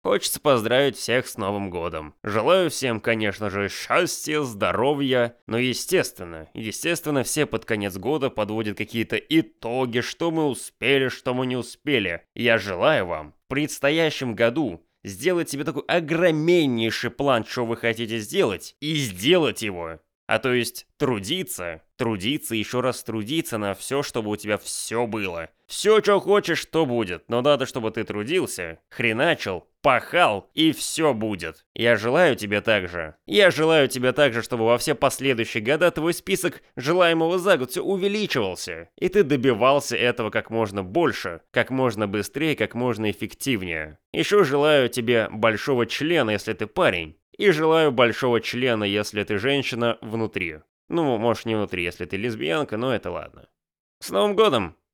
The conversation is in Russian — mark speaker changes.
Speaker 1: Хочется поздравить всех с Новым годом. Желаю всем, конечно же, счастья, здоровья. Но естественно, все под конец года подводят какие-то итоги, что мы успели, что мы не успели. Я желаю вам в предстоящем году сделать себе такой огромнейший план, что вы хотите сделать, и сделать его. А то есть трудиться, еще раз трудиться на все, чтобы у тебя все было. Все, что хочешь, то будет, но надо, чтобы ты трудился, хреначил, пахал, и все будет. Я желаю тебе также, чтобы во все последующие года твой список желаемого за год все увеличивался, и ты добивался этого как можно больше, как можно быстрее, как можно эффективнее. Еще желаю тебе большого члена, если ты парень. И желаю большого члена, если ты женщина, внутри. Ну, может, не внутри, если ты лесбиянка, но это ладно. С Новым годом!